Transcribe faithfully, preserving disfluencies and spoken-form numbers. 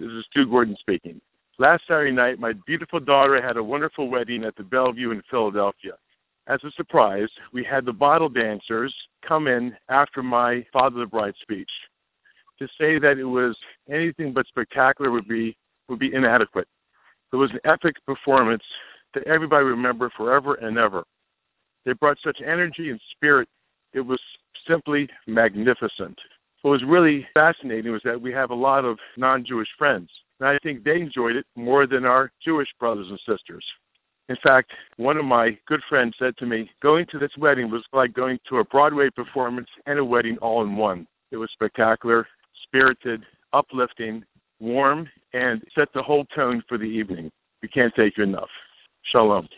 This is Stu Gordon speaking. Last Saturday night, my beautiful daughter had a wonderful wedding at the Bellevue in Philadelphia. As a surprise, we had the bottle dancers come in after my Father the Bride speech. To say that it was anything but spectacular would be would be inadequate. It was an epic performance that everybody will remember forever and ever. They brought such energy and spirit. It was simply magnificent. What was really fascinating was that we have a lot of non-Jewish friends, and I think they enjoyed it more than our Jewish brothers and sisters. In fact, one of my good friends said to me, going to this wedding was like going to a Broadway performance and a wedding all in one. It was spectacular, spirited, uplifting, warm, and set the whole tone for the evening. We can't take you enough. Shalom.